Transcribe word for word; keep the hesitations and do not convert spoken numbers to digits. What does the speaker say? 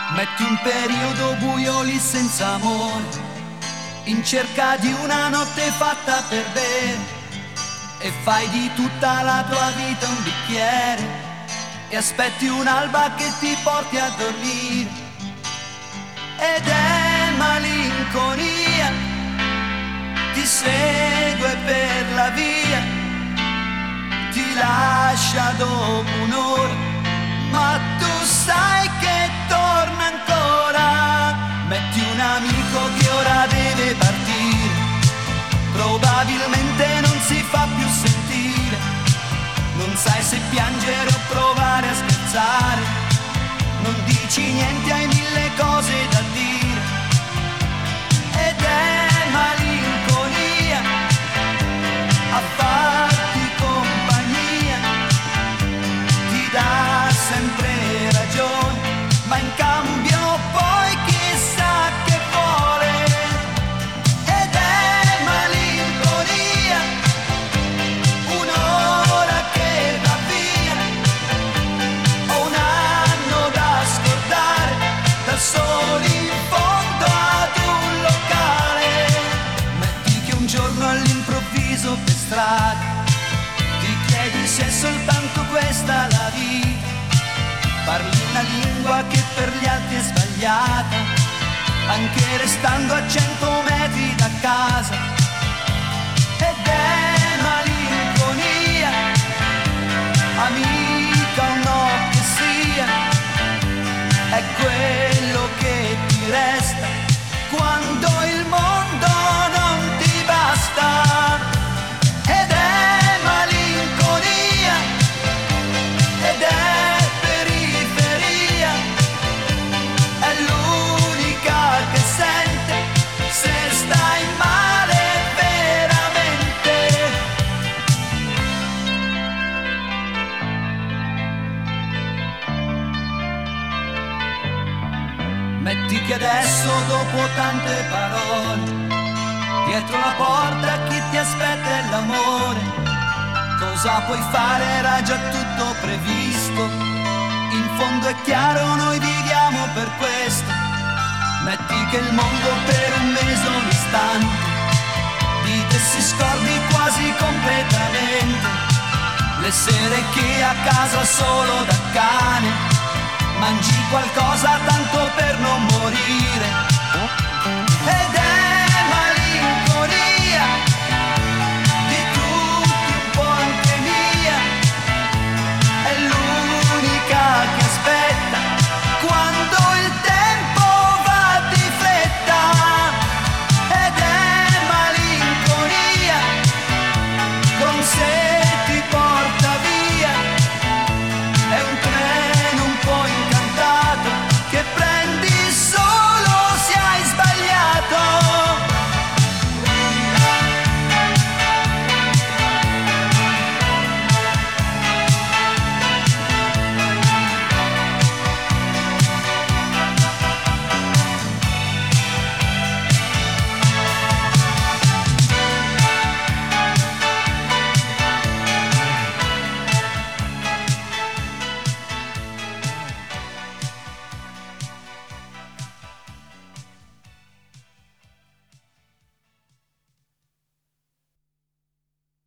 Metti un periodo buio lì senza amore, in cerca di una notte fatta per bere, e fai di tutta la tua vita un bicchiere, e aspetti un'alba che ti porti a dormire. Ed è malinconia, ti segue per la via, ti lascia dopo un'ora, ma tu sai che torna ancora. Metti un amico che ora deve partire, probabilmente non si fa più sentire, non sai se piangere o provare a scherzare, non dici niente, hai mille cose da dire. Ed è malinconia a farti compagnia, ti dà sempre ragione, ma in cambio poi chissà che vuole. Ed è malinconia, un'ora che va via, o un anno da scordare, da soli in fondo ad un locale. Metti che un giorno all'improvviso per strada ti chiedi se è soltanto questa la vita, parli una lingua che per gli altri è sbagliata, anche restando a cento metri da casa. Ed è malinconia, amica o no che sia, è quello che ti resta quando il mondo non ti basta. Ed è malinconia, ed è periferia, è l'unica che sente se stai male veramente. Metti che adesso, dopo tante parole, dietro la porta chi ti aspetta è l'amore. Cosa puoi fare? Era già tutto previsto, in fondo è chiaro, noi viviamo per questo. Metti che il mondo per un mese, un istante, di te si scordi quasi completamente. Le sere che a casa solo da cane mangi qualcosa tanto